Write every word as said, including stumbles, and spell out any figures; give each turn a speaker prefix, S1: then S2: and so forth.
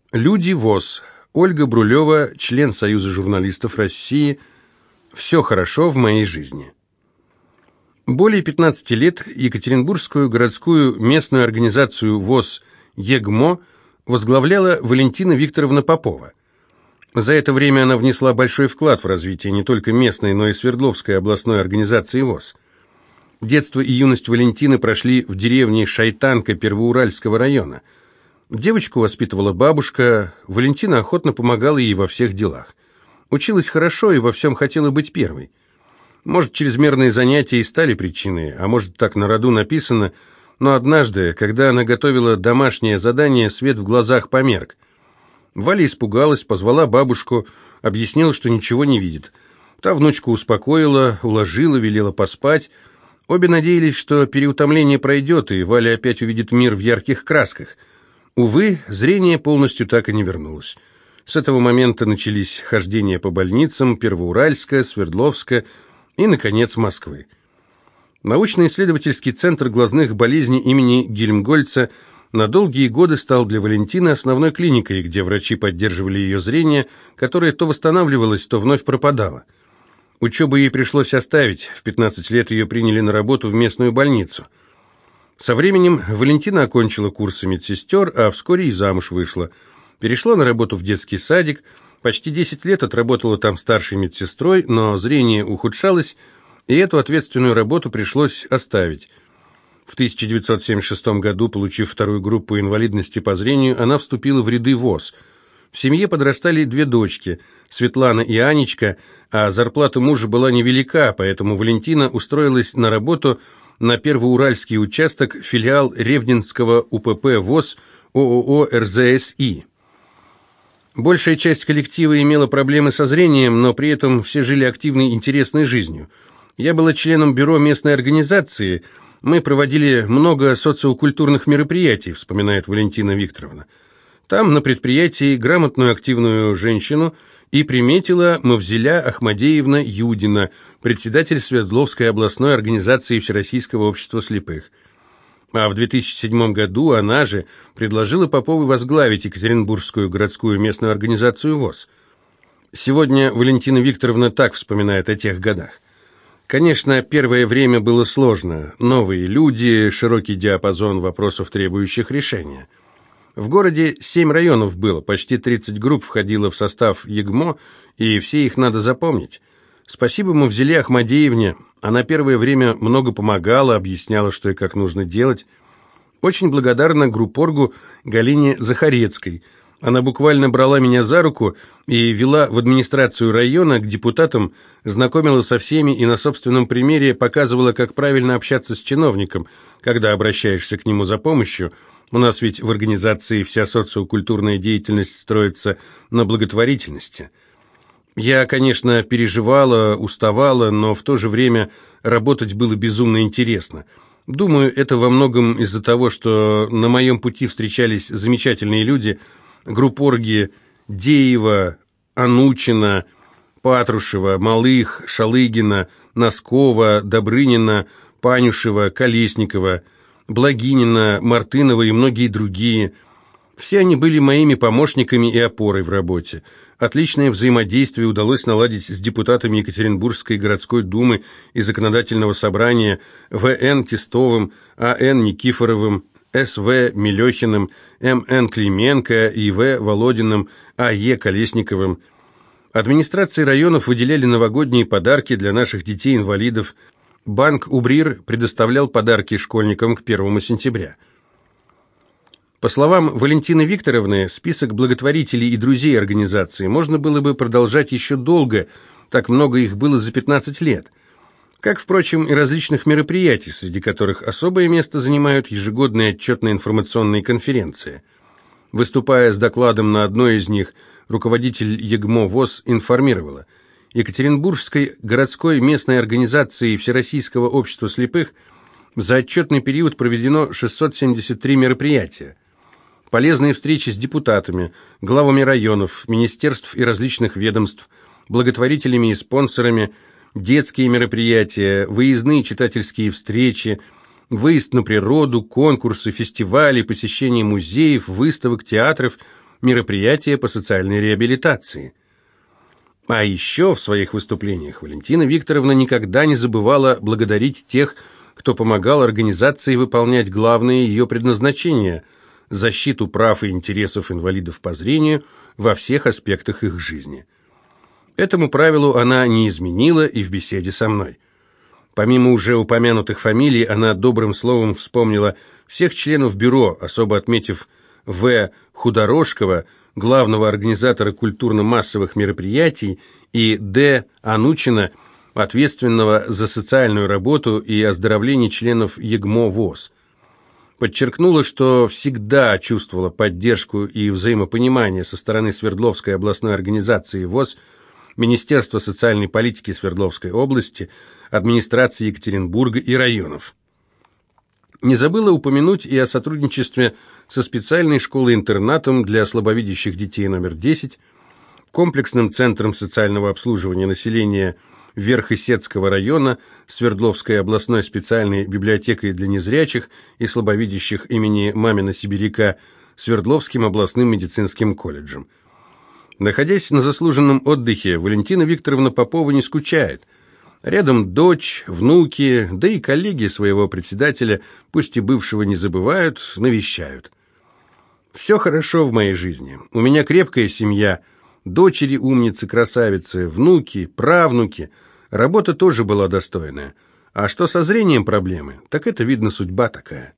S1: Люди ВОС. Ольга Брулева, член Союза журналистов России. Все хорошо в моей жизни. Более пятнадцати лет Екатеринбургскую городскую местную организацию ВОС ЕГМО возглавляла Валентина Викторовна Попова. За это время она внесла большой вклад в развитие не только местной, но и Свердловской областной организации ВОС. Детство и юность Валентины прошли в деревне Шайтанка Первоуральского района. Девочку воспитывала бабушка, Валентина охотно помогала ей во всех делах. Училась хорошо и во всем хотела быть первой. Может, чрезмерные занятия и стали причиной, а может, так на роду написано, но однажды, когда она готовила домашнее задание, свет в глазах померк. Валя испугалась, позвала бабушку, объяснила, что ничего не видит. Та внучку успокоила, уложила, велела поспать. Обе надеялись, что переутомление пройдет, и Валя опять увидит мир в ярких красках. Увы, зрение полностью так и не вернулось. С этого момента начались хождения по больницам Первоуральска, Свердловска и, наконец, Москвы. Научно-исследовательский центр глазных болезней имени Гельмгольца на долгие годы стал для Валентины основной клиникой, где врачи поддерживали ее зрение, которое то восстанавливалось, то вновь пропадало. Учебу ей пришлось оставить, в пятнадцать лет ее приняли на работу в местную больницу. Со временем Валентина окончила курсы медсестер, а вскоре и замуж вышла. Перешла на работу в детский садик, почти десять лет отработала там старшей медсестрой, но зрение ухудшалось, и эту ответственную работу пришлось оставить. В тысяча девятьсот семьдесят шестом году, получив вторую группу инвалидности по зрению, она вступила в ряды ВОС. В семье подрастали две дочки, Светлана и Анечка, а зарплата мужа была невелика, поэтому Валентина устроилась на работу на Первоуральский участок, филиал Ревненского УПП ВОС ООО РЗСИ. Большая часть коллектива имела проблемы со зрением, но при этом все жили активной, интересной жизнью. Я была членом бюро местной организации. Мы проводили много социокультурных мероприятий, вспоминает Валентина Викторовна. Там на предприятии грамотную активную женщину и приметила Мавзеля Ахмадеевна Юдина, председатель Свердловской областной организации Всероссийского общества слепых. А в две тысячи седьмом году она же предложила Поповой возглавить Екатеринбургскую городскую местную организацию ВОС. Сегодня Валентина Викторовна так вспоминает о тех годах. Конечно, первое время было сложно. Новые люди, широкий диапазон вопросов, требующих решения. В городе семь районов было, почти тридцать групп входило в состав ЕГМО, и все их надо запомнить. Спасибо Мавзеле Ахмадеевне, она первое время много помогала, объясняла, что и как нужно делать. Очень благодарна группоргу Галине Захарецкой. Она буквально брала меня за руку и вела в администрацию района, к депутатам, знакомила со всеми и на собственном примере показывала, как правильно общаться с чиновником, когда обращаешься к нему за помощью. У нас ведь в организации вся социокультурная деятельность строится на благотворительности. Я, конечно, переживала, уставала, но в то же время работать было безумно интересно. Думаю, это во многом из-за того, что на моем пути встречались замечательные люди, группорги Деева, Анучина, Патрушева, Малых, Шалыгина, Носкова, Добрынина, Панюшева, Колесникова, Благинина, Мартынова и многие другие. Все они были моими помощниками и опорой в работе. Отличное взаимодействие удалось наладить с депутатами Екатеринбургской городской думы и законодательного собрания В Н Тестовым, А Н Никифоровым, С В Мелехиным, М Н Клименко и В Володиным, А Е Колесниковым. Администрации районов выделяли новогодние подарки для наших детей-инвалидов. Банк «Убрир» предоставлял подарки школьникам к первому сентября. По словам Валентины Викторовны, список благотворителей и друзей организации можно было бы продолжать еще долго, так много их было за пятнадцать лет. Как, впрочем, и различных мероприятий, среди которых особое место занимают ежегодные отчетные информационные конференции. Выступая с докладом на одной из них, руководитель ЕГМО ВОС информировала: Екатеринбургской городской местной организации Всероссийского общества слепых за отчетный период проведено шестьсот семьдесят три мероприятия. Полезные встречи с депутатами, главами районов, министерств и различных ведомств, благотворителями и спонсорами, детские мероприятия, выездные читательские встречи, выезд на природу, конкурсы, фестивали, посещение музеев, выставок, театров, мероприятия по социальной реабилитации. А еще в своих выступлениях Валентина Викторовна никогда не забывала благодарить тех, кто помогал организации выполнять главное ее предназначение – защиту прав и интересов инвалидов по зрению во всех аспектах их жизни. Этому правилу она не изменила и в беседе со мной. Помимо уже упомянутых фамилий, она добрым словом вспомнила всех членов бюро, особо отметив В. Худорожкова, главного организатора культурно-массовых мероприятий, и Д. Анучина, ответственного за социальную работу и оздоровление членов ЕГМО ВОС. Подчеркнула, что всегда чувствовала поддержку и взаимопонимание со стороны Свердловской областной организации ВОС, Министерства социальной политики Свердловской области, администрации Екатеринбурга и районов. Не забыла упомянуть и о сотрудничестве со специальной школой-интернатом для слабовидящих детей номер десять, комплексным центром социального обслуживания населения Верхесецкого района, Свердловской областной специальной библиотекой для незрячих и слабовидящих имени Мамина-Сибиряка, Свердловским областным медицинским колледжем. Находясь на заслуженном отдыхе, Валентина Викторовна Попова не скучает. Рядом дочь, внуки, да и коллеги своего председателя, пусть и бывшего, не забывают, навещают. «Все хорошо в моей жизни. У меня крепкая семья, дочери умницы, красавицы, внуки, правнуки. Работа тоже была достойная. А что со зрением проблемы, так это, видно, судьба такая».